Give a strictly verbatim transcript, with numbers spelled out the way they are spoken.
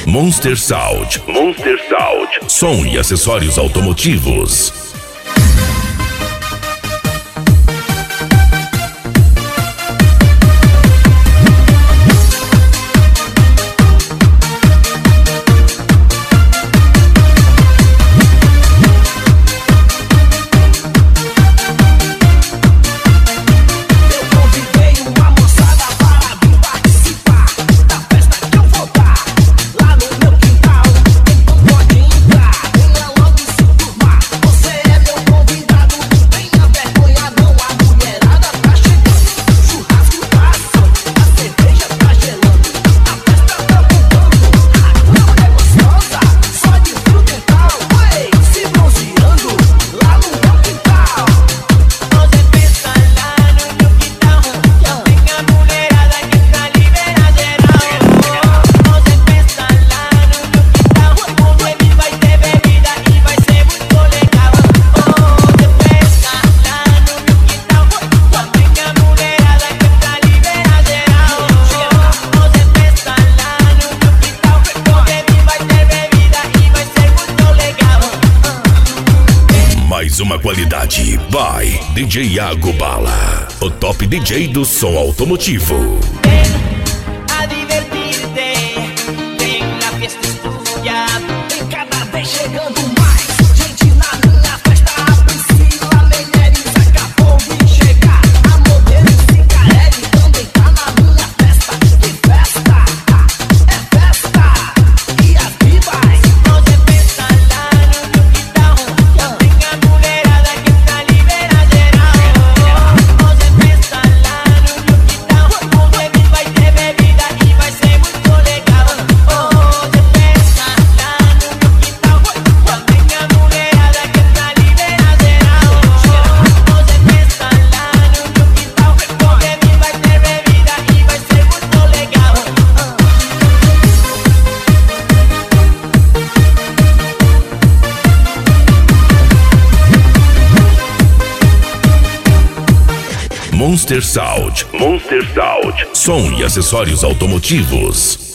Monster Sound. Monster Sound. Som e acessórios automotivos. Mais uma qualidade by D J Iago Bala, o top D J do som automotivo. A divertir-te, vem na fiesta es tuya, vem cada vez chegando mais gente na minha festa. A Priscila Meirelles acabou de chegar, a modelo Cicarelli também tá na minha festa. Que festa, é festa, e as vivas. Nós é festa lá no Yuquitão, tem a mulherada que tá libera geral. Nós é festa lá no Yuquitão, onde vai ter bebida e vai ser muito legal. Hoje é festa lá no Yuquitão, tem a mulherada que tá libera geral. Hoje é festa lá no Yuquitão, onde vai ter bebida e vai ser muito legal. Monster Sound. Monster Sound. Som e acessórios automotivos.